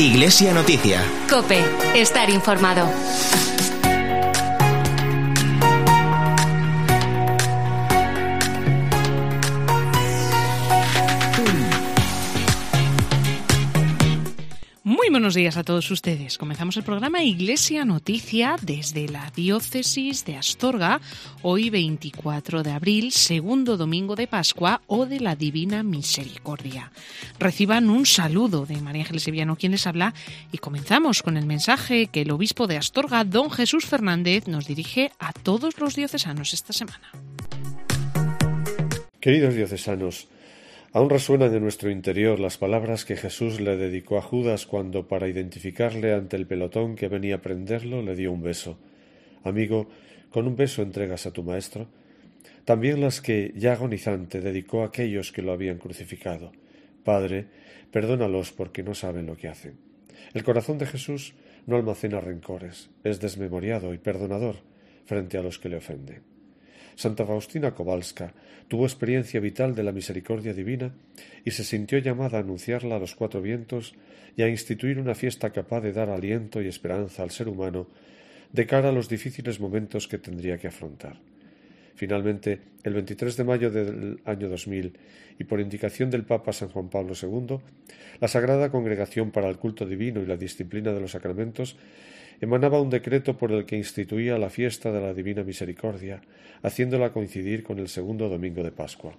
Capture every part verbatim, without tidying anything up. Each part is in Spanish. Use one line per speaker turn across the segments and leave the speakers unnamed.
Iglesia Noticia.
COPE. Estar informado.
Muy buenos días a todos ustedes. Comenzamos el programa Iglesia Noticia desde la Diócesis de Astorga, hoy veinticuatro de abril, segundo domingo de Pascua o de la Divina Misericordia. Reciban un saludo de María Ángeles Sevillano, quien les habla, y comenzamos con el mensaje que el obispo de Astorga, don Jesús Fernández, nos dirige a todos los diocesanos esta semana.
Queridos diocesanos, aún resuenan en nuestro interior las palabras que Jesús le dedicó a Judas cuando, para identificarle ante el pelotón que venía a prenderlo, le dio un beso. Amigo, ¿con un beso entregas a tu maestro? También las que, ya agonizante, dedicó a aquellos que lo habían crucificado. Padre, perdónalos porque no saben lo que hacen. El corazón de Jesús no almacena rencores, es desmemoriado y perdonador frente a los que le ofenden. Santa Faustina Kowalska tuvo experiencia vital de la misericordia divina y se sintió llamada a anunciarla a los cuatro vientos y a instituir una fiesta capaz de dar aliento y esperanza al ser humano de cara a los difíciles momentos que tendría que afrontar. Finalmente, el veintitrés de mayo del año dos mil, y por indicación del Papa San Juan Pablo segundo, la Sagrada Congregación para el Culto Divino y la Disciplina de los Sacramentos emanaba un decreto por el que instituía la fiesta de la Divina Misericordia, haciéndola coincidir con el segundo domingo de Pascua.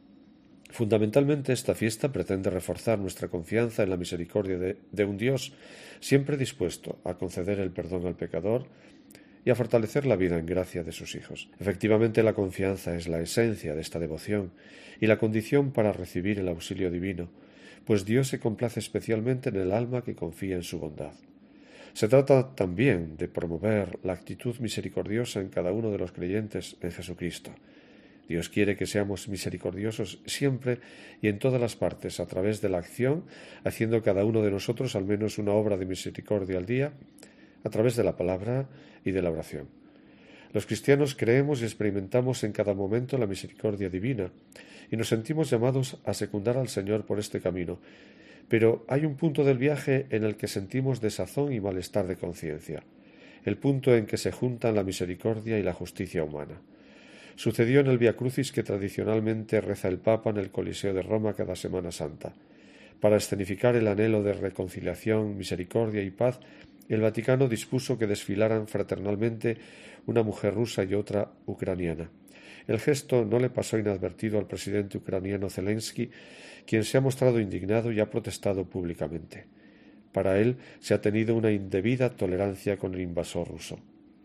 Fundamentalmente, esta fiesta pretende reforzar nuestra confianza en la misericordia de, de un Dios siempre dispuesto a conceder el perdón al pecador y a fortalecer la vida en gracia de sus hijos. Efectivamente, la confianza es la esencia de esta devoción y la condición para recibir el auxilio divino, pues Dios se complace especialmente en el alma que confía en su bondad. Se trata también de promover la actitud misericordiosa en cada uno de los creyentes en Jesucristo. Dios quiere que seamos misericordiosos siempre y en todas las partes, a través de la acción, haciendo cada uno de nosotros al menos una obra de misericordia al día, a través de la palabra y de la oración. Los cristianos creemos y experimentamos en cada momento la misericordia divina y nos sentimos llamados a secundar al Señor por este camino. Pero hay un punto del viaje en el que sentimos desazón y malestar de conciencia, el punto en que se juntan la misericordia y la justicia humana. Sucedió en el Vía Crucis que tradicionalmente reza el Papa en el Coliseo de Roma cada Semana Santa. Para escenificar el anhelo de reconciliación, misericordia y paz, el Vaticano dispuso que desfilaran fraternalmente una mujer rusa y otra ucraniana. El gesto no le pasó inadvertido al presidente ucraniano Zelensky, quien se ha mostrado indignado y ha protestado públicamente. Para él se ha tenido una indebida tolerancia con el invasor ruso.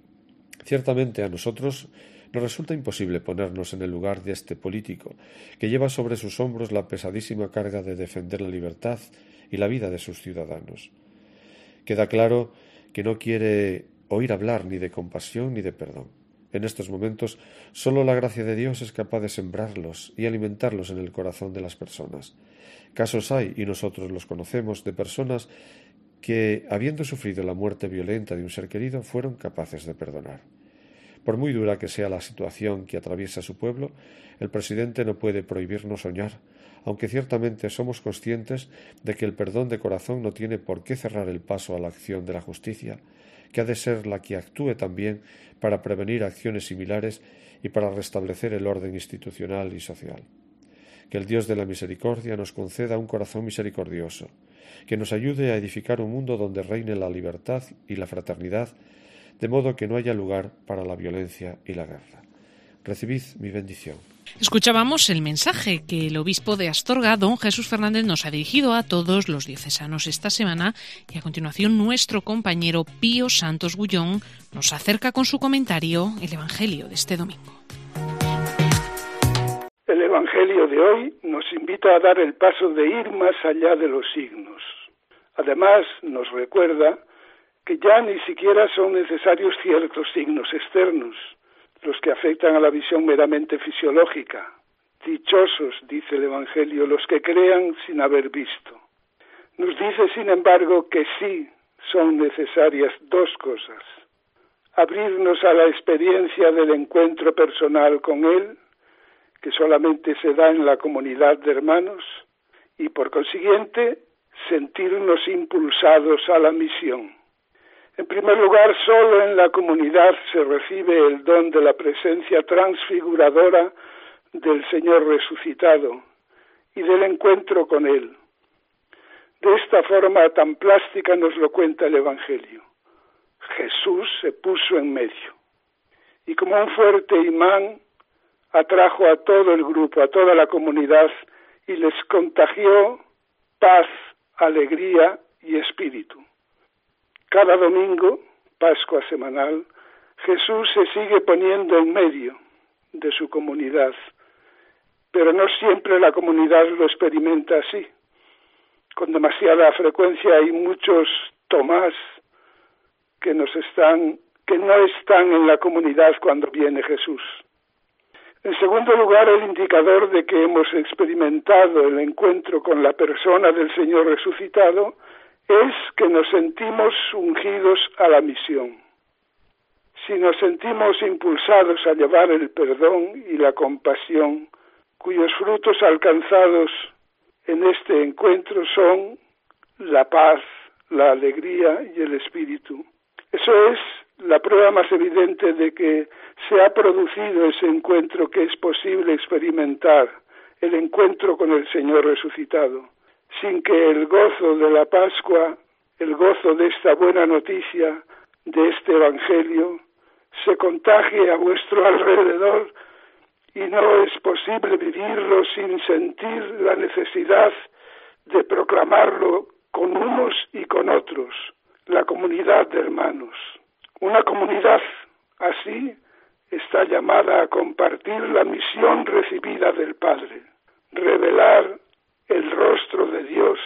Ciertamente a nosotros nos resulta imposible ponernos en el lugar de este político, que lleva sobre sus hombros la pesadísima carga de defender la libertad y la vida de sus ciudadanos. Queda claro que no quiere oír hablar ni de compasión ni de perdón. En estos momentos, solo la gracia de Dios es capaz de sembrarlos y alimentarlos en el corazón de las personas. Casos hay, y nosotros los conocemos, de personas que, habiendo sufrido la muerte violenta de un ser querido, fueron capaces de perdonar. Por muy dura que sea la situación que atraviesa su pueblo, el presidente no puede prohibirnos soñar, aunque ciertamente somos conscientes de que el perdón de corazón no tiene por qué cerrar el paso a la acción de la justicia, que ha de ser la que actúe también para prevenir acciones similares y para restablecer el orden institucional y social. Que el Dios de la misericordia nos conceda un corazón misericordioso, que nos ayude a edificar un mundo donde reine la libertad y la fraternidad, de modo que no haya lugar para la violencia y la guerra. Recibid mi bendición.
Escuchábamos el mensaje que el obispo de Astorga, don Jesús Fernández, nos ha dirigido a todos los diocesanos esta semana, y a continuación nuestro compañero Pío Santos Gullón nos acerca con su comentario el Evangelio de este domingo.
El Evangelio de hoy nos invita a dar el paso de ir más allá de los signos. Además, nos recuerda que ya ni siquiera son necesarios ciertos signos externos, los que afectan a la visión meramente fisiológica. Dichosos, dice el Evangelio, los que crean sin haber visto. Nos dice, sin embargo, que sí son necesarias dos cosas: abrirnos a la experiencia del encuentro personal con Él, que solamente se da en la comunidad de hermanos, y por consiguiente sentirnos impulsados a la misión. En primer lugar, solo en la comunidad se recibe el don de la presencia transfiguradora del Señor resucitado y del encuentro con Él. De esta forma tan plástica nos lo cuenta el Evangelio. Jesús se puso en medio y como un fuerte imán atrajo a todo el grupo, a toda la comunidad y les contagió paz, alegría y espíritu. Cada domingo, Pascua semanal, Jesús se sigue poniendo en medio de su comunidad, pero no siempre la comunidad lo experimenta así. Con demasiada frecuencia hay muchos Tomás que nos están, que no están en la comunidad cuando viene Jesús. En segundo lugar, el indicador de que hemos experimentado el encuentro con la persona del Señor resucitado es que nos sentimos ungidos a la misión. Si nos sentimos impulsados a llevar el perdón y la compasión, cuyos frutos alcanzados en este encuentro son la paz, la alegría y el espíritu. Eso es la prueba más evidente de que se ha producido ese encuentro que es posible experimentar, el encuentro con el Señor resucitado, sin que el gozo de la Pascua, el gozo de esta buena noticia, de este Evangelio, se contagie a vuestro alrededor y no es posible vivirlo sin sentir la necesidad de proclamarlo con unos y con otros, la comunidad de hermanos. Una comunidad así está llamada a compartir la misión recibida del Padre, revelar el rostro de Dios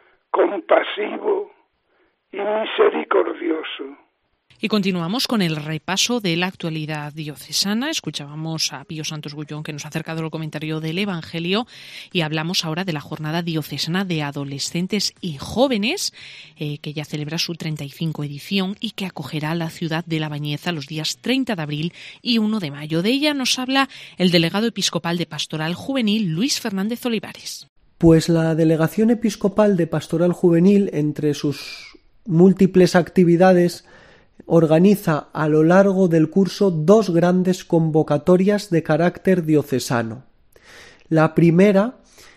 compasivo y misericordioso.
Y continuamos con el repaso de la actualidad diocesana. Escuchábamos a Pío Santos Gullón, que nos ha acercado el comentario del Evangelio, y hablamos ahora de la Jornada Diocesana de Adolescentes y Jóvenes, eh, que ya celebra su treinta y cinco edición y que acogerá a la ciudad de La Bañeza los días treinta de abril y uno de mayo. De ella nos habla el delegado episcopal de Pastoral Juvenil, Luis Fernández Olivares.
Pues la Delegación Episcopal de Pastoral Juvenil, entre sus múltiples actividades, organiza a lo largo del curso dos grandes convocatorias de carácter diocesano. La primera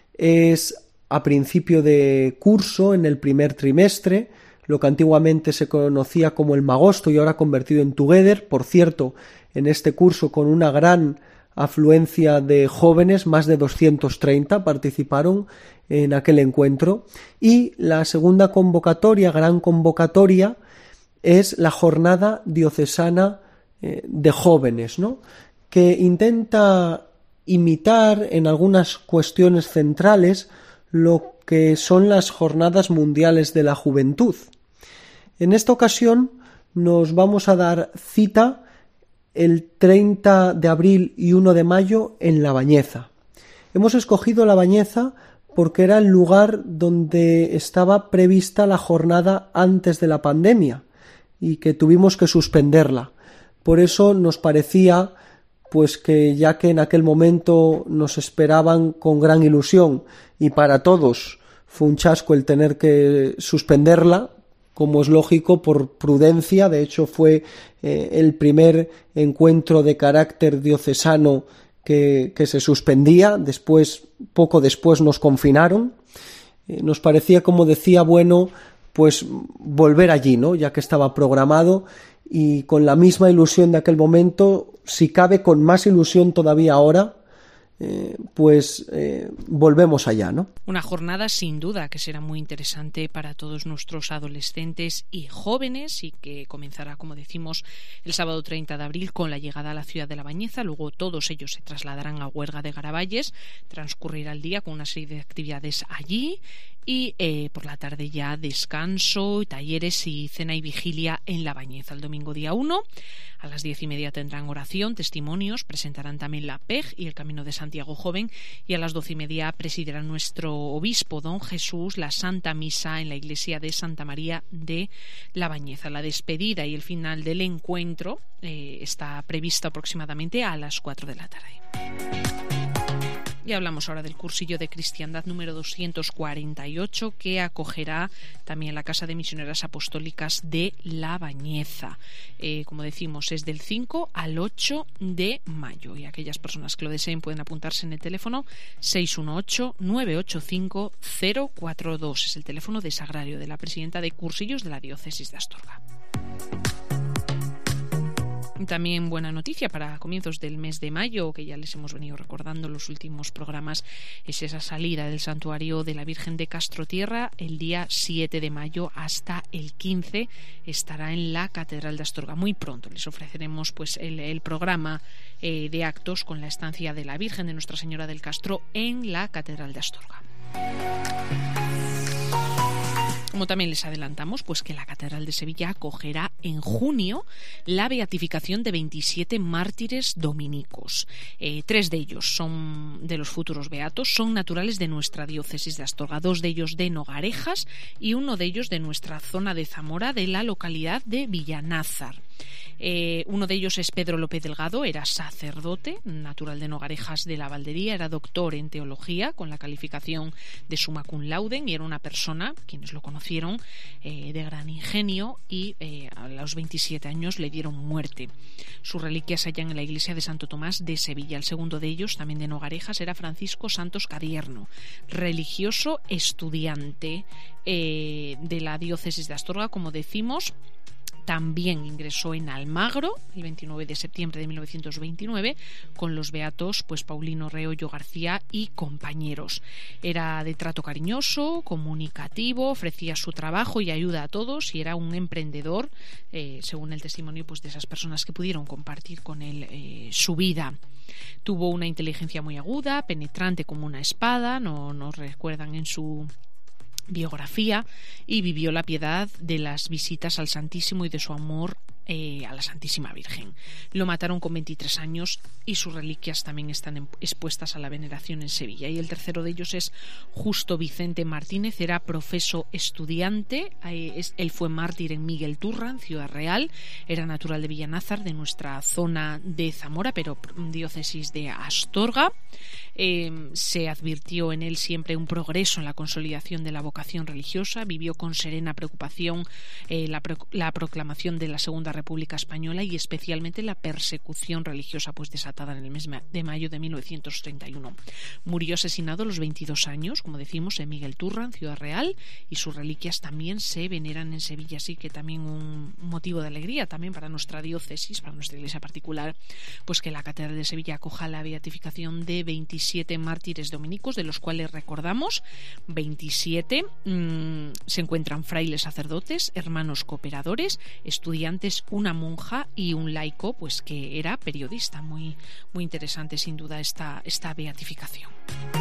es a principio de curso, en el primer trimestre, lo que antiguamente se conocía como el Magosto y ahora convertido en Together. Por cierto, en este curso con una gran afluencia de jóvenes, más de doscientos treinta participaron en aquel encuentro. Y la segunda convocatoria, gran convocatoria, es la Jornada Diocesana eh, de Jóvenes, ¿no?, que intenta imitar en algunas cuestiones centrales lo que son las Jornadas Mundiales de la Juventud. En esta ocasión nos vamos a dar cita el treinta de abril y uno de mayo en La Bañeza. Hemos escogido La Bañeza porque era el lugar donde estaba prevista la jornada antes de la pandemia y que tuvimos que suspenderla. Por eso nos parecía pues que ya que en aquel momento nos esperaban con gran ilusión y para todos fue un chasco el tener que suspenderla, como es lógico, por prudencia. De hecho fue eh, el primer encuentro de carácter diocesano que, que se suspendía. Después, poco después nos confinaron. Eh, nos parecía, como decía, bueno, pues volver allí, ¿no?, ya que estaba programado, y con la misma ilusión de aquel momento, si cabe con más ilusión todavía ahora, eh, pues eh, volvemos allá, ¿no?
Una jornada sin duda que será muy interesante para todos nuestros adolescentes y jóvenes y que comenzará, como decimos, el sábado treinta de abril con la llegada a la ciudad de La Bañeza. Luego todos ellos se trasladarán a Huerga de Garavalles, transcurrirá el día con una serie de actividades allí y eh, por la tarde ya descanso, talleres y cena y vigilia en La Bañeza. El domingo día uno a las diez y media tendrán oración, testimonios, presentarán también la P E G y el Camino de Santiago Joven, y a las doce y media presidirá nuestro obispo don Jesús la Santa Misa en la iglesia de Santa María de La Bañeza. La despedida y el final del encuentro eh, está previsto aproximadamente a las cuatro de la tarde. Y Y hablamos ahora del cursillo de cristiandad número doscientos cuarenta y ocho, que acogerá también la Casa de Misioneras Apostólicas de La Bañeza. Eh, como decimos, es del cinco al ocho de mayo. Y aquellas personas que lo deseen pueden apuntarse en el teléfono seis uno ocho, nueve ocho cinco, cero cuatro dos. Es el teléfono de Sagrario, de la presidenta de cursillos de la Diócesis de Astorga. También buena noticia para comienzos del mes de mayo, que ya les hemos venido recordando en los últimos programas, es esa salida del santuario de la Virgen de Castrotierra el día siete de mayo hasta el quince. Estará en la Catedral de Astorga. Muy pronto les ofreceremos pues el, el programa eh, de actos con la estancia de la Virgen de Nuestra Señora del Castro en la Catedral de Astorga. Como también les adelantamos, pues que la Catedral de Sevilla acogerá en junio la beatificación de veintisiete mártires dominicos. Eh, tres de ellos son de los futuros beatos, son naturales de nuestra diócesis de Astorga, dos de ellos de Nogarejas y uno de ellos de nuestra zona de Zamora, de la localidad de Villanázar. Eh, uno de ellos es Pedro López Delgado, era sacerdote, natural de Nogarejas de la Valdería, era doctor en teología con la calificación de summa cum laude y era una persona, quienes lo conocieron, eh, de gran ingenio y eh, a los veintisiete años le dieron muerte. Sus reliquias se hallan en la iglesia de Santo Tomás de Sevilla. El segundo de ellos, también de Nogarejas, era Francisco Santos Cadierno, religioso estudiante eh, de la diócesis de Astorga, como decimos. También ingresó en Almagro el veintinueve de septiembre de mil novecientos veintinueve con los beatos pues Paulino Reollo García y compañeros. Era de trato cariñoso, comunicativo, ofrecía su trabajo y ayuda a todos y era un emprendedor, eh, según el testimonio pues de esas personas que pudieron compartir con él eh, su vida. Tuvo una inteligencia muy aguda, penetrante como una espada, no nos recuerdan en su biografía, y vivió la piedad de las visitas al Santísimo y de su amor eh, a la Santísima Virgen. Lo mataron con veintitrés años y sus reliquias también están expuestas a la veneración en Sevilla. Y el tercero de ellos es Justo Vicente Martínez, era profeso estudiante, eh, es, él fue mártir en Miguel Turra, en Ciudad Real, era natural de Villanázar, de nuestra zona de Zamora, pero diócesis de Astorga. Eh, se advirtió en él siempre un progreso en la consolidación de la vocación religiosa, vivió con serena preocupación eh, la, pro, la proclamación de la Segunda República Española y especialmente la persecución religiosa pues desatada en el mes de mayo de mil novecientos treinta y uno. Murió asesinado a los veintidós años, como decimos, en Miguel Turra, en Ciudad Real, y sus reliquias también se veneran en Sevilla, así que también un motivo de alegría también para nuestra diócesis, para nuestra iglesia particular, pues que la Catedral de Sevilla acoja la beatificación de veintisiete mártires dominicos, de los cuales recordamos veintisiete mmm, se encuentran frailes sacerdotes, hermanos cooperadores, estudiantes, una monja y un laico pues que era periodista. Muy, muy interesante sin duda esta, esta beatificación.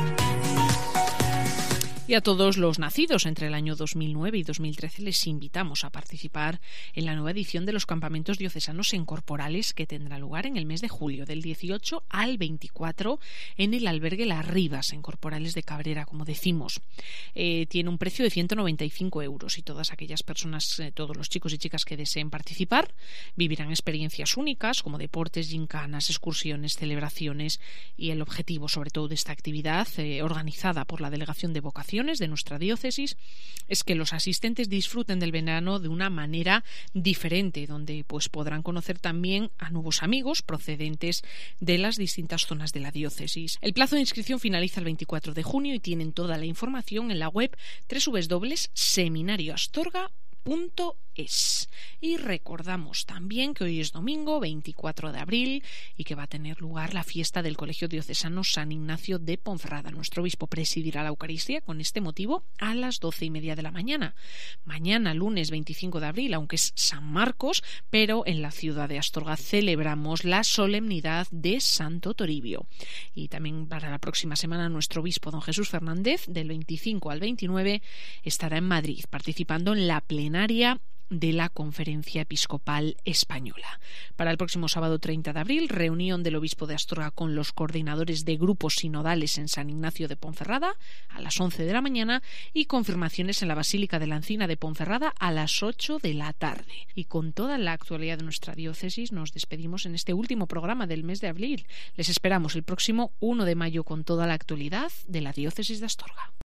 Y a todos los nacidos entre el año dos mil nueve y dos mil trece les invitamos a participar en la nueva edición de los campamentos diocesanos en corporales que tendrá lugar en el mes de julio, del dieciocho al veinticuatro, en el albergue Las Rivas, en Corporales de Cabrera, como decimos. Eh, tiene un precio de ciento noventa y cinco euros y todas aquellas personas, eh, todos los chicos y chicas que deseen participar, vivirán experiencias únicas como deportes, gincanas, excursiones, celebraciones, y el objetivo sobre todo de esta actividad, eh, organizada por la Delegación de Vocación de nuestra diócesis, es que los asistentes disfruten del verano de una manera diferente, donde pues podrán conocer también a nuevos amigos procedentes de las distintas zonas de la diócesis. El plazo de inscripción finaliza el veinticuatro de junio y tienen toda la información en la web doble u doble u doble u punto seminario astorga punto es. Y recordamos también que hoy es domingo veinticuatro de abril y que va a tener lugar la fiesta del Colegio Diocesano San Ignacio de Ponferrada. Nuestro obispo presidirá la Eucaristía con este motivo a las doce y media de la mañana. Mañana, lunes veinticinco de abril, aunque es San Marcos, pero en la ciudad de Astorga celebramos la solemnidad de Santo Toribio. Y también para la próxima semana nuestro obispo don Jesús Fernández, del veinticinco al veintinueve, estará en Madrid participando en la plenaria de la Conferencia Episcopal Española. Para el próximo sábado treinta de abril, reunión del obispo de Astorga con los coordinadores de grupos sinodales en San Ignacio de Ponferrada a las once de la mañana y confirmaciones en la Basílica de la Encina de Ponferrada a las ocho de la tarde. Y con toda la actualidad de nuestra diócesis nos despedimos en este último programa del mes de abril. Les esperamos el próximo uno de mayo con toda la actualidad de la diócesis de Astorga.